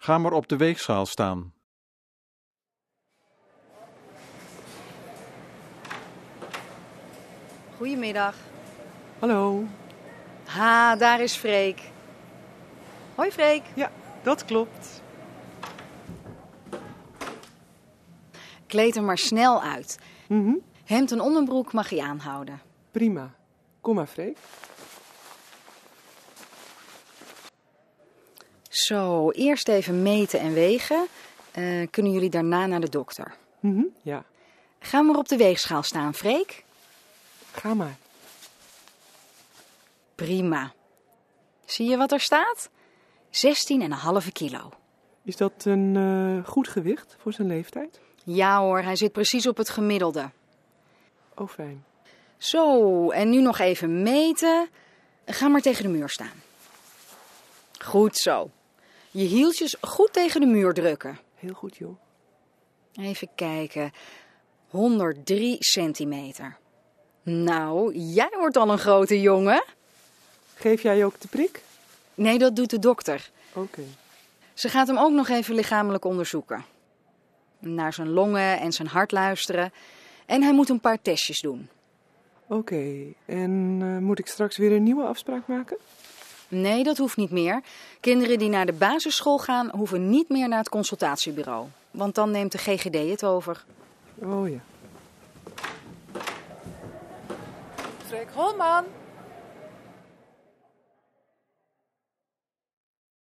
Ga maar op de weegschaal staan. Goedemiddag. Hallo. Ha, daar is Freek. Hoi Freek. Ja, dat klopt. Kleed er maar snel uit. Mhm. Hemd en onderbroek mag je aanhouden. Prima. Kom maar, Freek. Zo, eerst even meten en wegen. Kunnen jullie daarna naar de dokter? Mhm. Ja, Ga maar op de weegschaal staan, Freek. ga maar. Prima. Zie je wat er staat? 16,5 kilo. Is dat een goed gewicht voor zijn leeftijd? Ja hoor, hij zit precies op het gemiddelde. Oh, fijn. Zo, en nu nog even meten. Ga maar tegen de muur staan. Goed zo. Je hieltjes goed tegen de muur drukken. Heel goed, joh. Even kijken. 103 centimeter. Nou, jij wordt al een grote jongen. Geef jij ook de prik? Nee, dat doet de dokter. Oké. Ze gaat hem ook nog even lichamelijk onderzoeken. Naar zijn longen en zijn hart luisteren. En hij moet een paar testjes doen. Oké, en moet ik straks weer een nieuwe afspraak maken? Nee, dat hoeft niet meer. Kinderen die naar de basisschool gaan, hoeven niet meer naar het consultatiebureau. Want dan neemt de GGD het over. Oh ja. Freek Holman.